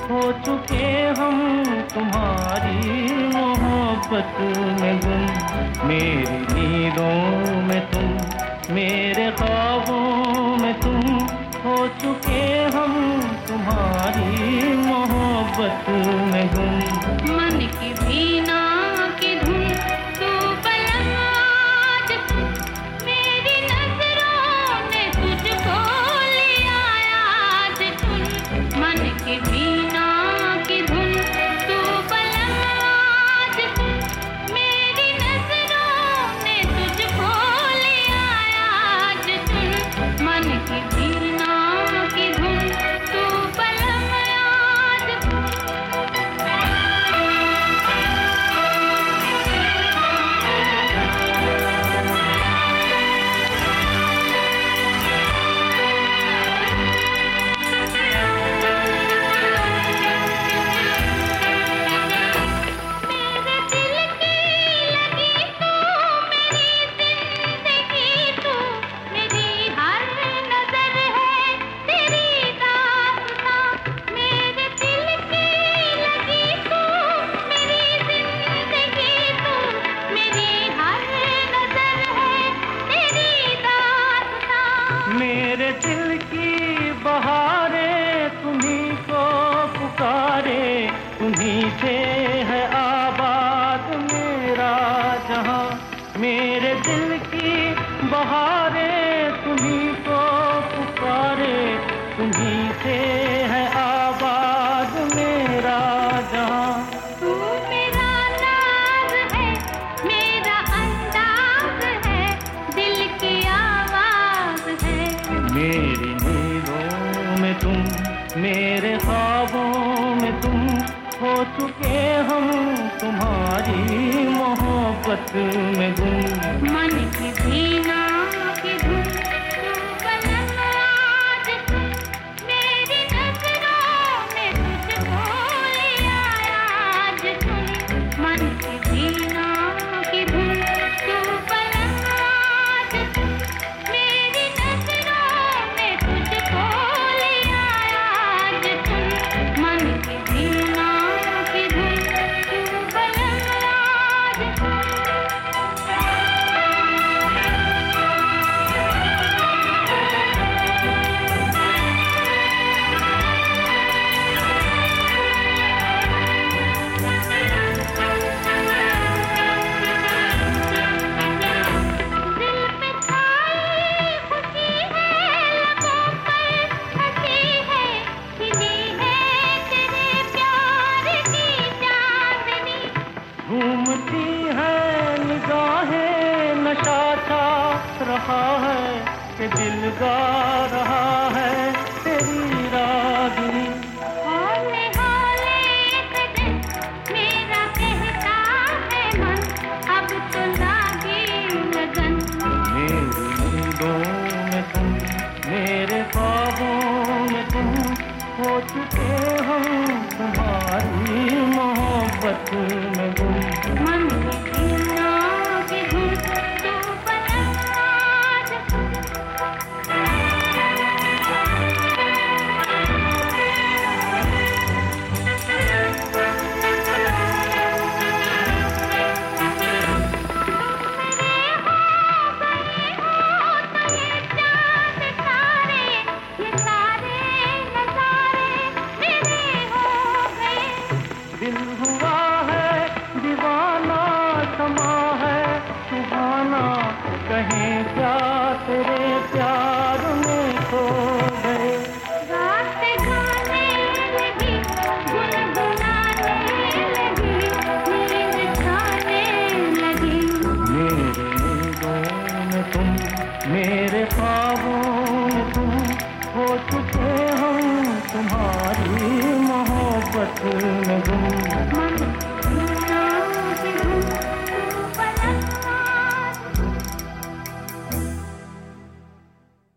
हो चुके हम तुम्हारी मोहब्बत में गुम। मेरी नींदों में तुम, मेरे ख्वाबों में तुम, हो चुके हम तुम्हारी मोहब्बत में गुम। मन की वीणा की धुन तू बलम आज, मेरी नजरों ने तुझको लिया आज चुन। मन की वीणा की धुन तू बलम आज, मेरी नजरों ने तुझको लिया आज चुन। मन की वीणा की धुन तू बलम आज। मेरे दिल की बहारें तुम्हीं को पुकारे, तुम्हीं से है आबाद मेरा जहां। मेरे दिल की बहारें तुम्हीं को पुकारे, तुम्हीं से है आबाद मेरा जहां। तू मेरा नाज है, मेरा अंदाज है, दिल की आवाज है। मेरी नींदों में तुम, मेरे ख्वाबों में तुम, हो चुके हम तुम्हारी मोहब्बत में गुम। मन की वीणा की धुन तू बलम आज, मेरी नजरों ने तुझको लिया आज चुन। मन की वीणा की धुन तू बलम आज, मेरी नजरों ने तुझको लिया आज चुन। मन की वीणा की धुन तू बलम आज। दिल पे छाई खुशी है, लबों पर हंसी है, खिली है तेरे प्यार की चांदनी। घूमती है निगाहें, नशा छा रहा है कि दिल गा रहा है तेरी रागिनी। हौले हौले कदम मेरा कहता है मन, अब तो लागी लगन। मेरी नींदों में तुम, मेरे ख्वाबों में तुम, हो चुके हम तुम्हारी मोहब्बत में गुम। मन की वीणा की धुन तू बलम आज। दिल हुआ है दीवाना, समा है सुहाना, कहीं क्या तेरे प्यार में खो गए। रात गाने लगी, गुनगुनाने लगी, नींद खाने लगी। मेरी नींदों में तुम, मेरे ख्वाबों में तुम, हो चुके हम तुम्हारी मोहब्बत में